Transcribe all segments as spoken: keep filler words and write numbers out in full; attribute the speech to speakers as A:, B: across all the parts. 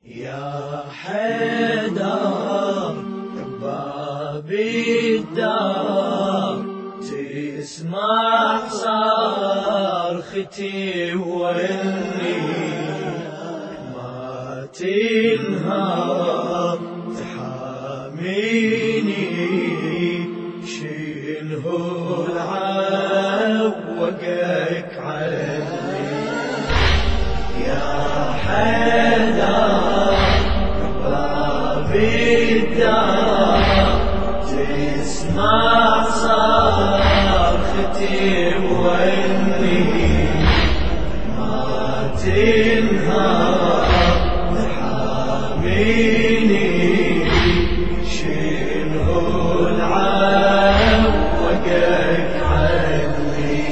A: يا حيدر باب الدار تسمع صرختي واني ما تنهار تحاميني شنه العوقك عني يا حيدر بالدار تسمع صرختي واني ما تنهار تحاميني شنه العوقك عني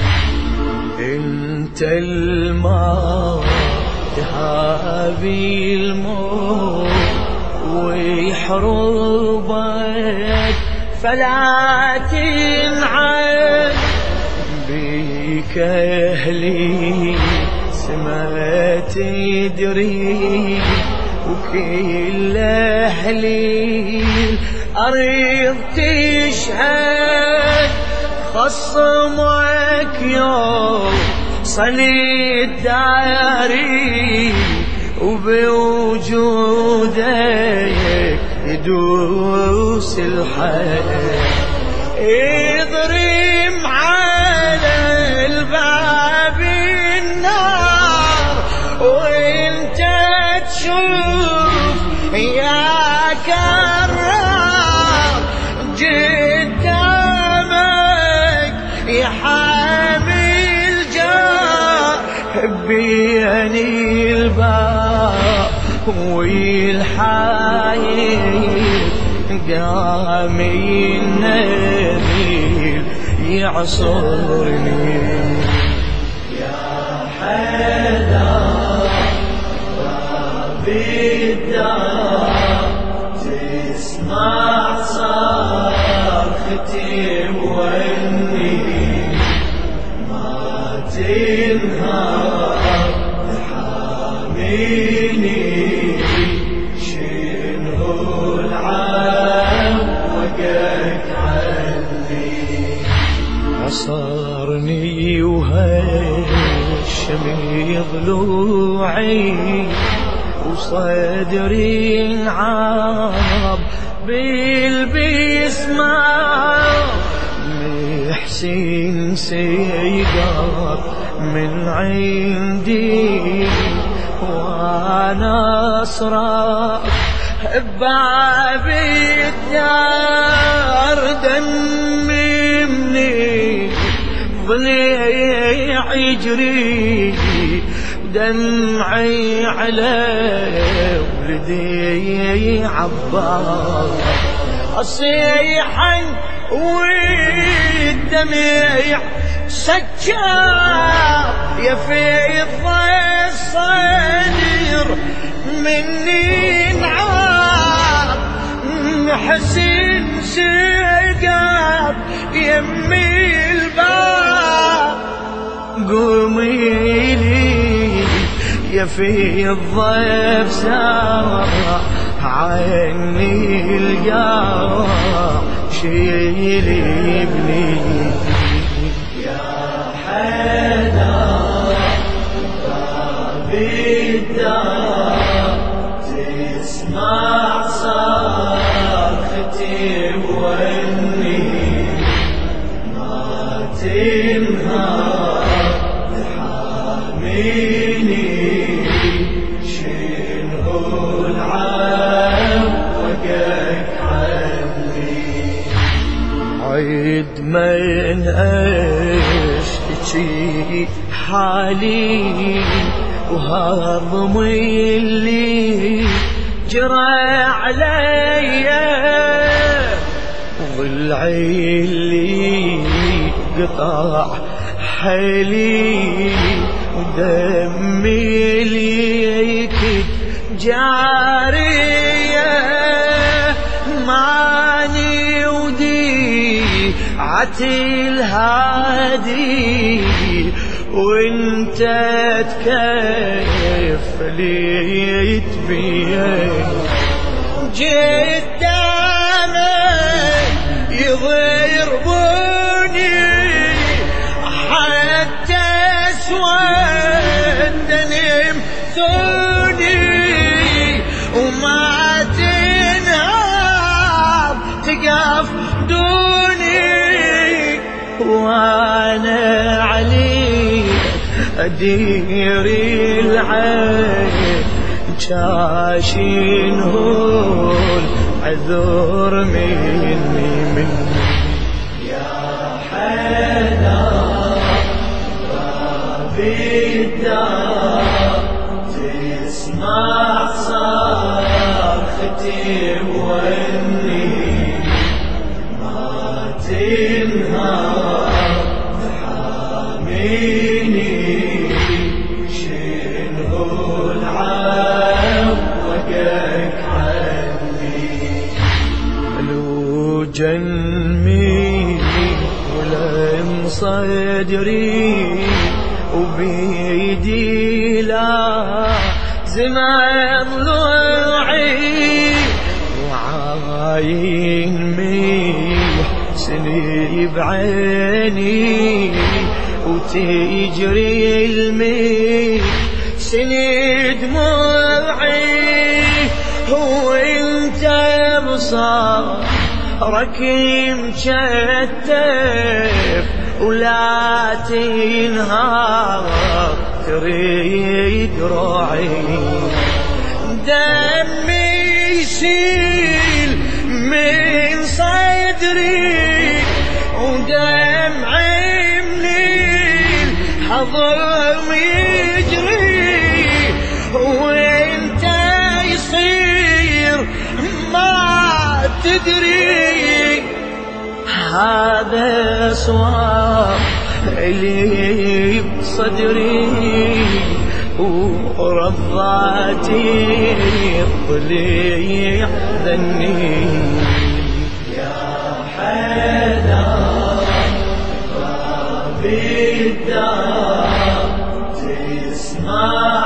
A: انت الماء تهابي الموت ويحربك فلا تنعم بك أهلي سما تدري وكل أهلي أريد تشهد خصمك يوم صلي الداري وبوجودك يدوس الحياة يضرم على الباب النار وانت تشوف يا كرار قدامك يا حامل جار بيني الباب والحايل قامي النبيل يعصرني يا حيدر باب الدار تسمع صرختي واني ما تنهار تحاميني شنه العوقك عني عصرني وهشمي ضلوعي وصدري انعاب بالبسمة محسن سيقار من عندي وانا اصرخ بباب الدار دممني ضليع يجري دمعي على ولدي عبار اصيحا والدمع سجار يا فيض الصدر مني انعار محسن سقاب يمي الباب قومي لي يا فيض بسار عني القاع شيلي ابني يا حيدر باب الدار تسمع صرختي واني ما تنهار تحاميني شنه العوقك عني عيد من اشتكي حالي وهضمي اللي جرى عليا ضلعي اللي قطع حيلي ودمي اللي جارية ماني ودي عتل هادي وانت تكيف خليت بيه قدامك يضربوني حتى اسود نمثوني وما تنهار تقف دوني وانا عليك ادير العين شاشين هول عذر مني مني يا حيدر بابي الدار تسمع صرختي واني ما تنهار تحاميني شنو العوقك عني لو جنمي ولم صدري وبيدي لا زمان ضلوعي وعاين ميح سني بعيني وتجري الميح سني دموعي وانت بصارك مشتف ولا تنهار تريد روعي دمي يسيل من صدري ودمعي منيل حضر يجري وانت يصير ما تدري هذا صواب اللي بصدري ورضاتي ضليع ذني يا حيدر بابي الدار تسمع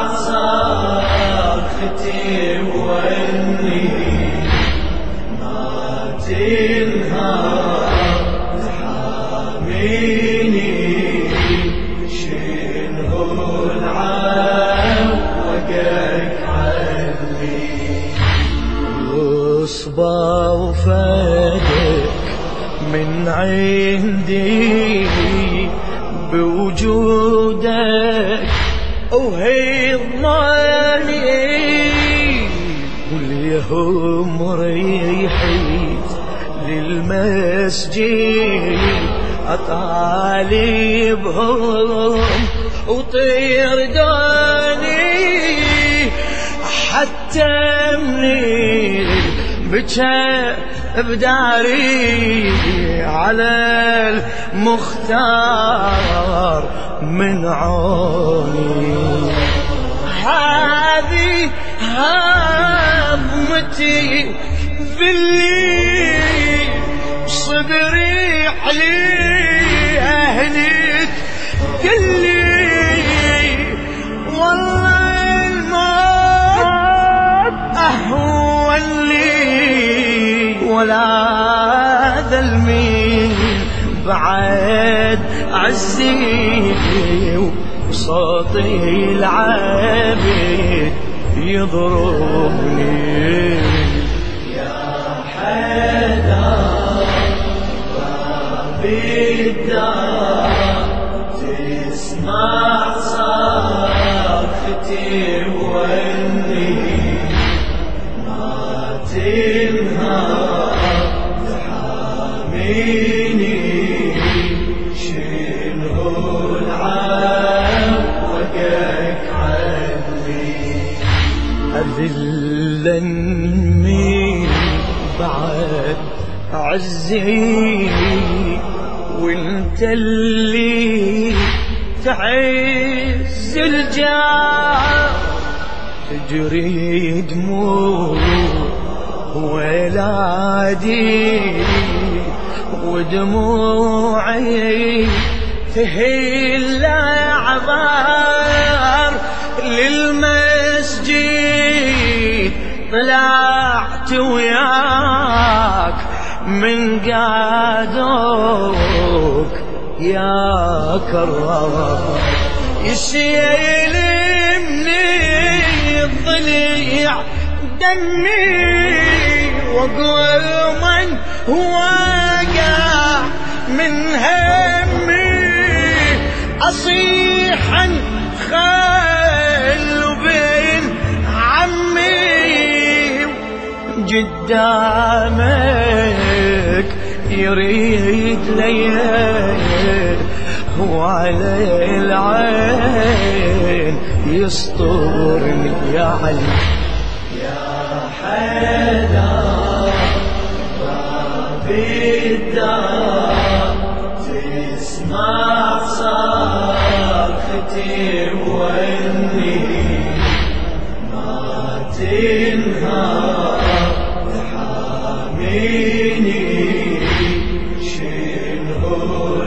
A: صرختي واني ما تنهار تحاميني شنو العوقك عني يصبى وفادك من عندي بوجودك وهي ضماني واليوم ريحت للمسجد أطالبهم وطير داني حتى منير بكى بداري على المختار من عوني هذه هضمتي بالليل صبري عليها هنيت كلي والله الموت أهون لي ولا ذلمي بعد عزي وصوتي العابد يضربني يا حيدر بابي الدار تسمع صرختي واني ما تنهار تحاميني شنو العوقك عني أذلا مين بعد عزي وانت اللي تعز الجاه تجري دموع ولادي ودموعي تهيل عبار للمسجد جيت طلعت وياك من قعدوك يا كرار، يسيلمني الضليع دمي واقول من واقع من همي، اصيحا خل بين عمي قدامك يريد ليل وعلى العين يسطرني يا علي يا حيدر باب الدار، تسمع صرختي واني ما تنهار تحاميني، شنو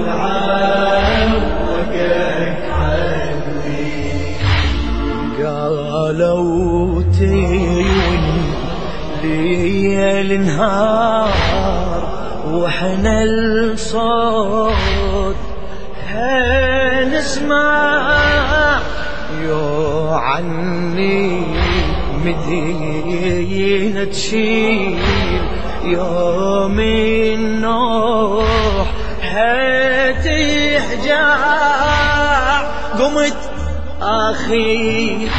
A: العوقك عني، قالوا تيوني ليل نهار وحنا الصوت هنسمع يو عني مدينة تشيل يوم النوح هتحجع، قمت أخي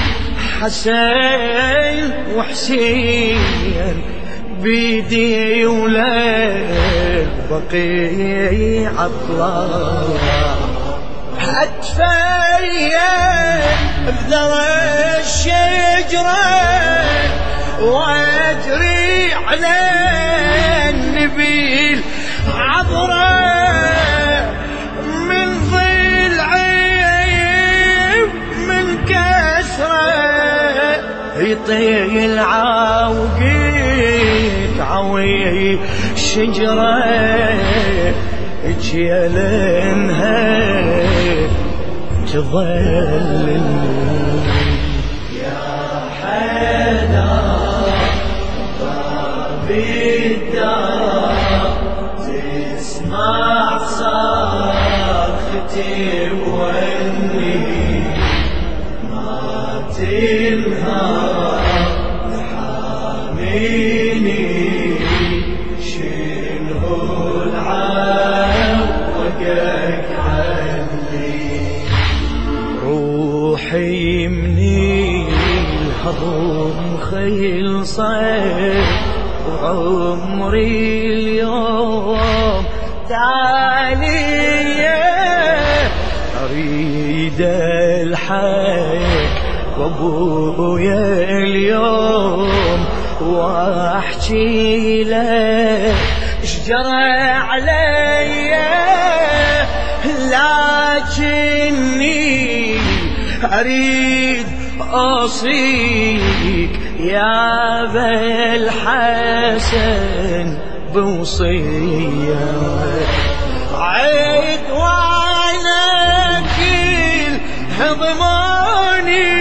A: حسين وحسين بيدي وليل بقيع الطلاق، أتفيل بذرى الشجرة وأجري على النبيل عبرة، من ضلعي من كسرة يطيل عوقيت عوي شجرة جيلنها تظللني يا حيدر باب الدار، تسمع صرختي واني ما تنهار تحاميني، شنو العوقك عني، روحي مني الهضم خلصت وعمري اليوم تعالي اريد الحي وابويا اليوم واحكي له شجرى علي، لكني اريد اوصيك يا ابا الحسن بوصيه، عيد وانا كل هضماني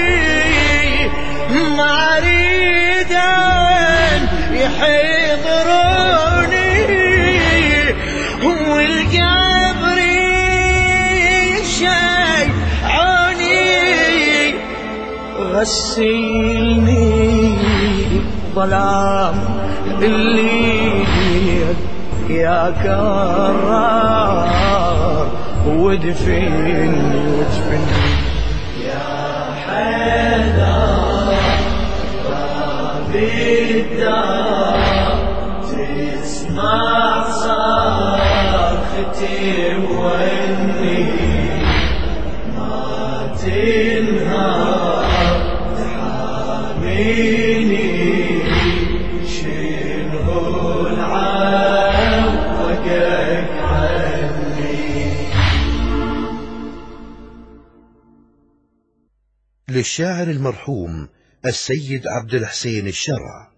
A: ما اريد ان يحضروني، والقبر شي عوني غسلني ظلام الليل يا كرار ودفني ودفني يا حيدر باب الدار، تسمع صرختي واني ما تنهار تحاميني، شنو العوقك عني.
B: للشاعر المرحوم السيد عبد الحسين الشرع.